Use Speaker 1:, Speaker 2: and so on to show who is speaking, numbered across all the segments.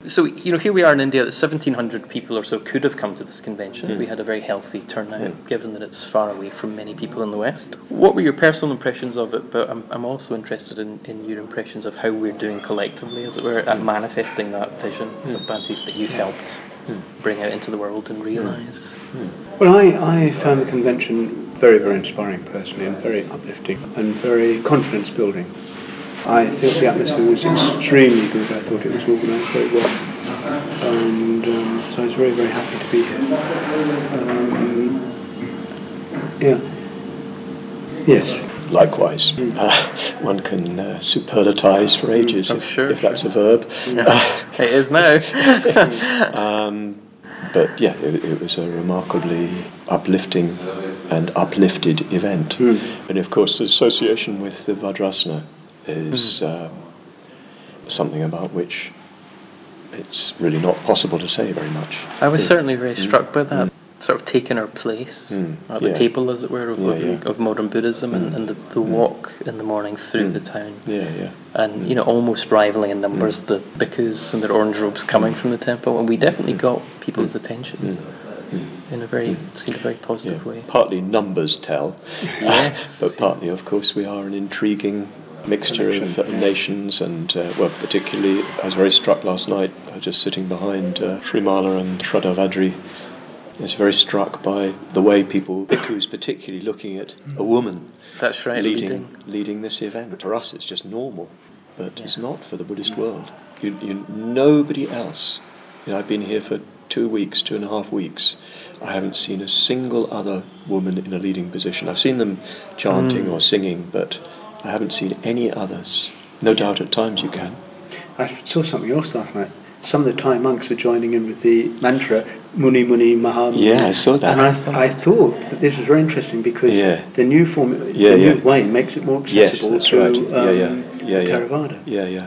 Speaker 1: So, here we are in India, 1,700 people or so could have come to this convention. We had a very healthy turnout, given that it's far away from many people in the West. What were your personal impressions of it? But I'm also interested in your impressions of how we're doing collectively, as it were, at manifesting that vision of Bhante's that you've helped bring out into the world and realise.
Speaker 2: Well, I found the convention very, very inspiring personally, and very uplifting and very confidence-building. I thought the atmosphere was extremely good. I thought it was organised very well. And so I was very, very happy to be here. Yes.
Speaker 3: Likewise. One can superlatise for ages, if that's a verb.
Speaker 1: It is now.
Speaker 3: But yeah, it was a remarkably uplifting and uplifted event. And of course the association with the Vajrasana is something about which it's really not possible to say very much.
Speaker 1: I was certainly very struck by that, sort of taking our place at the table, as it were, of modern Buddhism, and the walk in the morning through the town. And, almost rivaling in numbers the bhikkhus in their orange robes coming from the temple, and we definitely got people's attention. In a very positive way.
Speaker 3: Partly numbers tell,
Speaker 1: yes,
Speaker 3: but partly, of course, we are an intriguing mixture of nations, and particularly, I was very struck last night, just sitting behind Srimala and Shraddha Vadri. I was very struck by the way bhikkhus particularly looking at a woman.
Speaker 1: That's right,
Speaker 3: leading this event. For us, it's just normal, but it's not for the Buddhist world. Nobody else. I've been here for 2.5 weeks. I haven't seen a single other woman in a leading position. I've seen them chanting or singing, but I haven't seen any others. No doubt at times you can.
Speaker 2: I saw something else last night. Some of the Thai monks were joining in with the mantra, Muni Muni Maha Muni.
Speaker 3: Yeah, I saw that.
Speaker 2: And I thought that this was very interesting because the new form, the new way makes it more accessible to Theravada.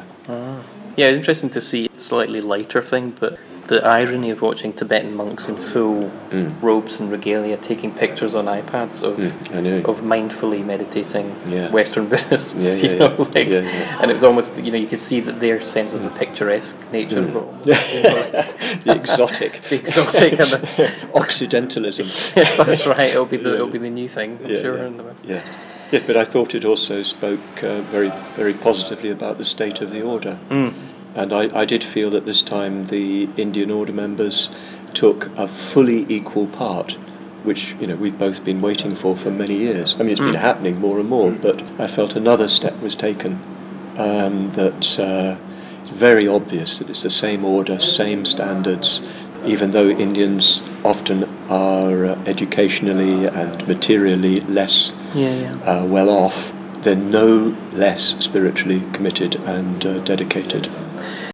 Speaker 1: Yeah, it's interesting to see a slightly lighter thing, but the irony of watching Tibetan monks in full robes and regalia taking pictures on iPads of mindfully meditating Western Buddhists, and it was almost, you could see that their sense of the picturesque nature of it all.
Speaker 3: The exotic.
Speaker 1: The exotic and the
Speaker 3: Occidentalism.
Speaker 1: Yes, that's right. It'll be the new thing, I'm sure, in the West.
Speaker 3: Yeah, but I thought it also spoke very, very positively about the state of the order. And I did feel that this time the Indian Order members took a fully equal part, which we've both been waiting for many years. I mean, it's been happening more and more, but I felt another step was taken. That it's very obvious that it's the same order, same standards. Even though Indians often are educationally and materially less well off, they're no less spiritually committed and dedicated.